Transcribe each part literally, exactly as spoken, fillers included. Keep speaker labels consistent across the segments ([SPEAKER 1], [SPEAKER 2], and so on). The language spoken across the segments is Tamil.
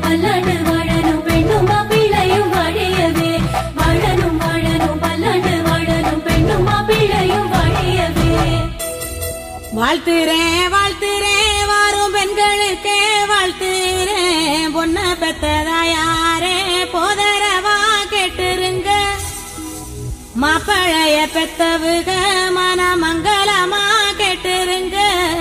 [SPEAKER 1] பல்லாண்டு வாழணும் பெண்ணும் மாப்பிள்ளையும் வாழியவே வாழணும் வாழணும் பல்லாண்டு வாழணும் பெண்ணும் மாப்பிள்ளையும் வாழியவே.
[SPEAKER 2] வாழ்த்துறேன் வாழ்த்துறேன் வாரும் பெண்களுக்கே வாழ்த்துறேன் பொண்ண பெத்ததா யாரே போதரவா கேட்டுருங்க மாப்பிளைய பெத்தவுக மன மங்களமா கேட்டுருங்க.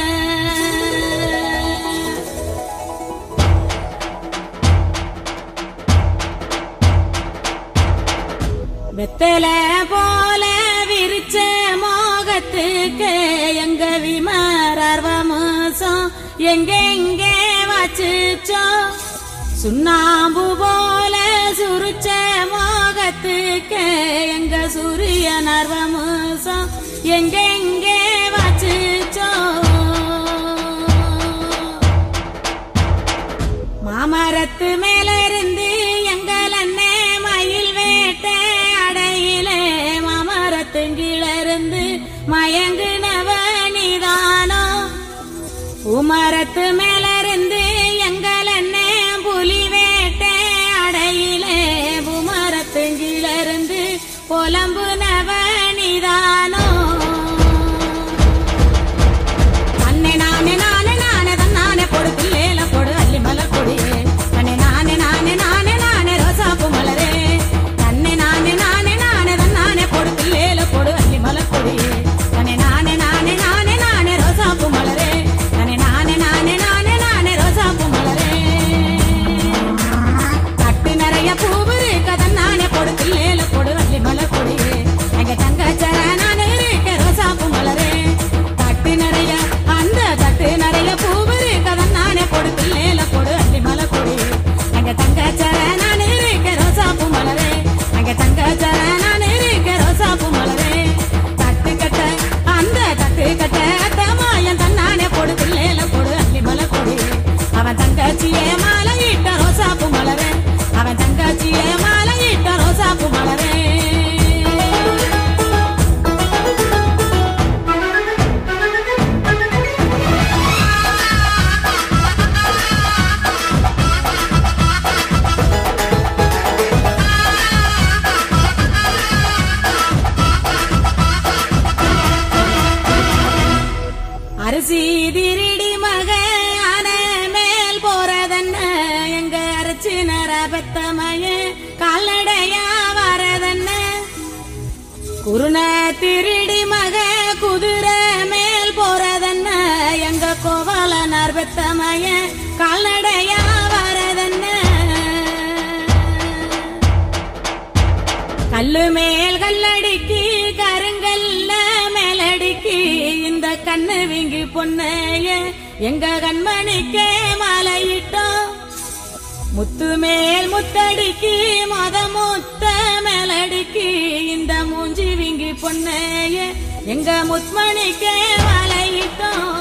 [SPEAKER 2] வெத்தல போல விரிச்ச மோகத்துக்கு எங்க விமரர்வமோசம் எங்கெங்கே வச்சுச்சோ சுண்ணாம்பு போல சுருச்ச மோகத்துக்கு எங்க சூரிய நர்வமோசம் எங்கெங்கே வச்சுச்சோ மாமரத்து மேல இருந்து எங்கள் அண்ணே மயில் வேட்டை அடையிலே மாமரத்துங்கிலிருந்து மயங்குனவ நீதானோ உமரத்து மேல இருந்து எங்கள் அண்ணே புலி வேட்டை அடையிலே உமரத்துங்கிலிருந்து புலம்புனவ நீதானோ. அண்ணே நானே நானே நானே தன் நானே பொடு பிள்ளைல பொடு அள்ளி மலர் கொடியே அண்ணே நானே நானே நானே நானே ரோசாப்பு மலரே அண்ணே நானே நானே நானே தன் நானே பொடு பிள்ளைல பொடு அள்ளி மலர் கொடியே அண்ணே நானே நானே நானே நானே ரோசாப்பு மலரே அண்ணே நானே நானே நானே நானே ரோசாப்பு மலரே. தட்டு நிறைய பூவுரு கதன் நானே பொடு பிள்ளைல பொடு அள்ளி மலர் கொடியே எங்க தங்கச்சர நானே இருக்க ரோசாப்பு மலரே தட்டு நிறைய அந்த தட்டு நிறைய பூவுரு கதன் நானே பொடு பிள்ளைல பொடு அள்ளி மலர் கொடியே எங்க தங்கச்சர நானே இருக்க ரோசாப்பு மலரே எங்க தங்கச்சர நானே இருக்க ரோசாப்பு மலரே. தட்டு கட்ட அந்த தட்டு கட்ட அத்தமாயன் தன்னானே பொடு பிள்ளைல பொடு அள்ளி மலர் கொடியே அவன் தங்கச்சியே மாலையிட்ட ரோசாப்பு மலரே அவன் தங்கச்சியே மாலையிட்ட ரோசாப்பு மலரே. அரிசி திருடி மக ஆன மேல் போறதன்ன எங்க அரைச்சி நர பெத்தமய கால்நடையா வரதன்ன குருண திருடி மக குதிரை மேல் போறதன்ன எங்க கோவாலனார் பெத்தமய கால்நடையா வரதன்ன கல்லு மேல் கல்லடிக்கு கருங்கல்ல மேலடிக்கு இந்த கண்ணு விங்கி பொண்ணைய எங்க கண்மணிக்கே மாலையிட்டோம் முத்து மேல் முத்தடிக்கு மத முத்த மேலடிக்கு இந்த மூஞ்சி விங்கி பொண்ணைய எங்க முத்மணிக்கே மாலையிட்டோம்.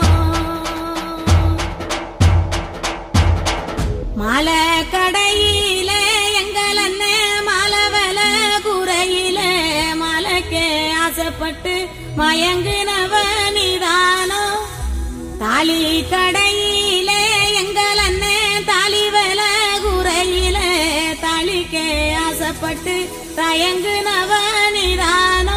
[SPEAKER 2] மாலை கடையில எங்கள் அண்ணன் மாலவல குறையில மாலைக்கே ஆசைப்பட்டு மயங்குனவ நீதானோ தாலி கடையில எங்கள் அண்ணன் தாலி வல குறையில தாலிக்கே ஆசைப்பட்டு தயங்குனவ நீதானோ.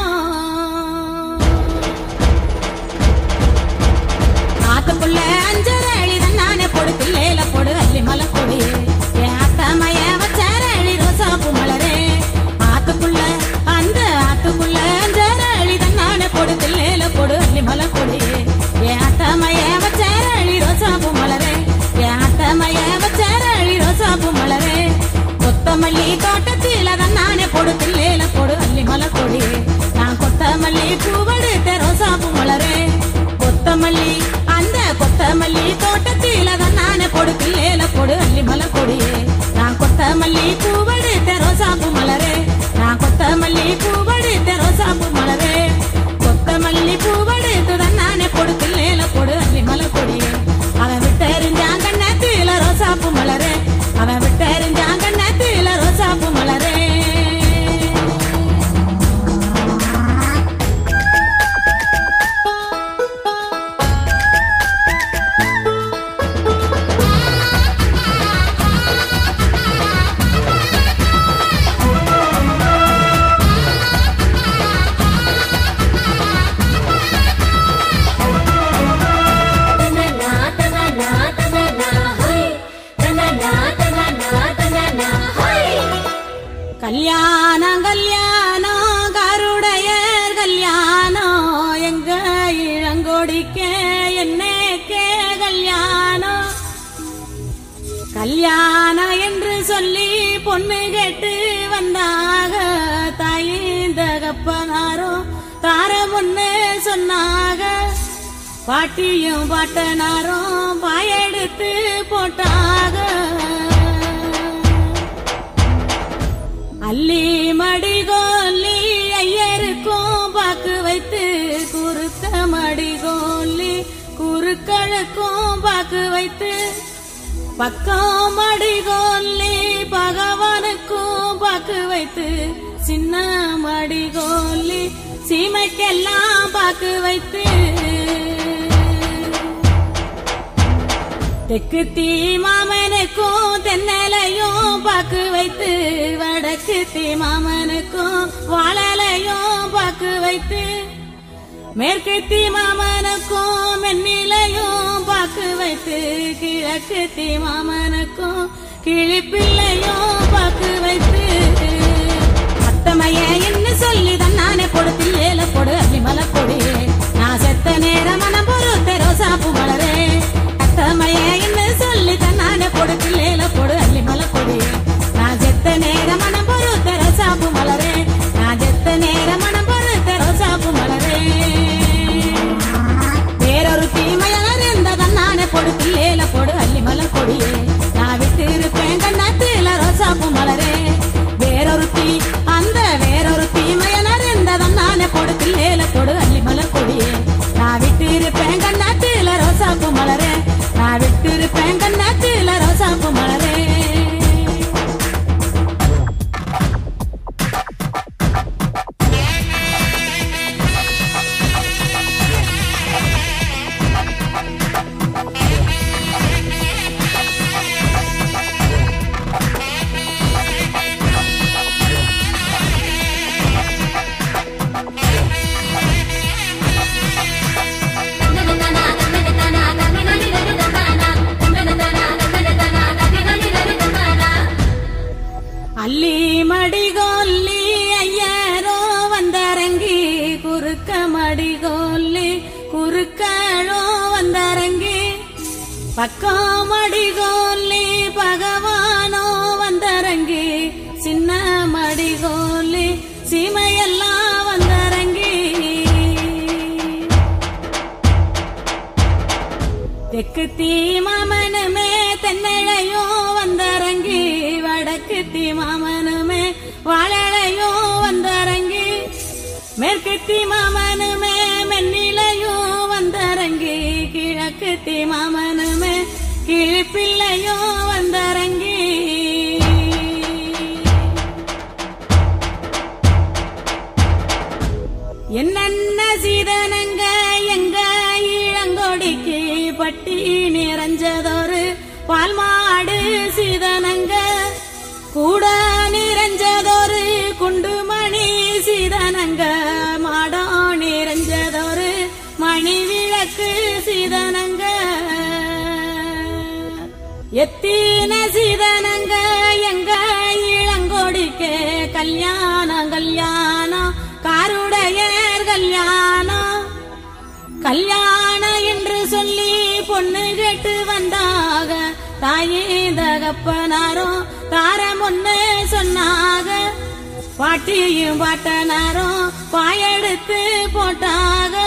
[SPEAKER 2] ஆத்துக்குள்ள அஞ்சரளி நானே பொடு பிள்ளைல பொடு அள்ளி மலர் கொடியே என் அத்தமைய வச்சரளி ரோசாப்பு மலரே ஆத்துக்குள்ள அந்த ஆத்துக்குள்ள அஞ்சரளி நானே பொடு பிள்ளைல பொடு அள்ளி மலர் கொடியே என் அத்தமைய வச்சரளி ரோசாப்பு மலரே என் அத்தமைய வச்சரளி ரோசாப்பு மலரே. கொத்தமல்லி தோட்டத்தில நானே பொடு பிள்ளைல பொடு அள்ளி மலர் கொடியே நான் கொத்தமல்லி பூவெடுத்த ரோசாப்பு மலரே கொத்தமல்லி அந்த கொத்தமல்லி தோட்டத்தில நானே பொடு பிள்ளைல பொடு அள்ளி மலர் கொடியே நான் கொத்தமல்லி பூவெடுத்த ரோசாப்பு மலரே நான் கொத்தமல்லி பூவெடுத்த ரோசாப்பு மலரே கொத்தமல்லி பூவெடுத்து நானே பொடு பிள்ளைல பொடு அள்ளி மலர் கொடியே அவன் விட்டெறிஞ்சான் கண்ணத்தில ரோசாப்பு மலரே அவன் விட்டெறிஞ்சான் கண்ணத்தில ரோசாப்பு மலரே. என்னக்கே கல்யாணம் கல்யாணம் என்று சொல்லி பொண்ணு கேட்டு வந்தாக தாயின் தகப்பனாரோ தார பொண்ணு சொன்னாக பாட்டியும் பாட்டனாரும் பாயெடுத்து போட்டாக அள்ளி மடிகோலி ஐயருக்கும் பாக்கு வைத்து குறுக்க மடிகோலி குறுக்களுக்கும் பாக்கு வைத்து பக்கம் மடிகோலி பகவானுக்கும் பாக்கு வைத்து சின்ன மடிகோலி சீமைக்கெல்லாம் பாக்கு வைத்து தெற்கு தீ மாமனுக்கும் தென்னலையும் பாக்கு வைத்து வடக்கு தீ மாமனுக்கும் வாழலையும் பாக்கு வைத்து மேற்கு தீ மாமனுக்கும் மென்னிலையும் பாக்கு வைத்து கிழக்கு தீ மாமனுக்கும் கிழிப்பிள்ளையும் பாக்கு வைத்து அத்தமைய என்ன சொல்லி தன்னானே பொடுத்தி ஏல பொடு அள்ளி மலப்பொடி நான் செத்த நேரம் மனம் பொறுத்த ரோசாப்பு மலரே அத்தமைய என்ன சொல்லி தன்னானே பொடுத்தி ஏல பொடு அள்ளி மலப்பொடி நான் செத்த நேரம் மனம் பொறுத்த ரோசாப்பு மலரே நான் செத்த நேரம் மனம் பொறுத்த ரோசாப்பு மலரே வேறொரு தீமையார் எந்த தன்னானே பொடுத்தி ஏல பொடு அள்ளி மலப்பொடியே நான் விட்டு இருப்பேன் கண்ணாத்தில ரோசாப்பு மலரே வேறொரு தீ அந்த வேறொரு தீமையனர் எந்ததம் நானே பொடுத்து ஏல பொடு அள்ளி மலர் கொடியே நான் விட்டு இருப்பேன் கண்ணாத்தில ரோசாப்பு மலரே நான் விட்டு இருப்பேன் கண்ணாத்தில ரோசாப்பு மலரே அள்ளி மடிகோல்லி ஐயரோ வந்தரங்கி குறுக்க மடிகோல்லி குறுக்களோ வந்தரங்கி பக்கம் மடிகோல்லி பகவானோ வந்தரங்கி சின்ன மடிகோல்லி சீமையெல்லாம் வந்தரங்கி தெற்கு தீ மாமனுமே தென்னழையோ வந்தரங்கி வடக்கு தீ மாமனுமே வாழலையோ வந்தரங்கி மேற்கு தீ மாமனுமே மென்னிலையோ வந்தரங்கி கிழக்கு தீ மாமனுமே கிழிப்பிள்ளையோ வந்தரங்கி என்னென்ன சீதனங்க எங்க இளங்கொடிக்கு பட்டி நிறைஞ்சதொரு பால் மாடு சீதனங்க கூட நிறைஞ்சதொரு குண்டுமணி சீதனங்க மாடோ நிறைஞ்சதொரு மணி விளக்கு சீதனங்க எத்தீன சீதனங்க எங்க இளங்கொடிக்கு கல்யாணம் கல்யாணம் காருடையர் கல்யாணம் கல்யாணம் என்று சொல்லி பொண்ணு கேட்டு வந்தாக தாயே தகப்பனாரும் தாரம் ஒண்ணு சொன்னாக பாட்டியும் பாட்டனாரும் பாயெடுத்து போட்டாக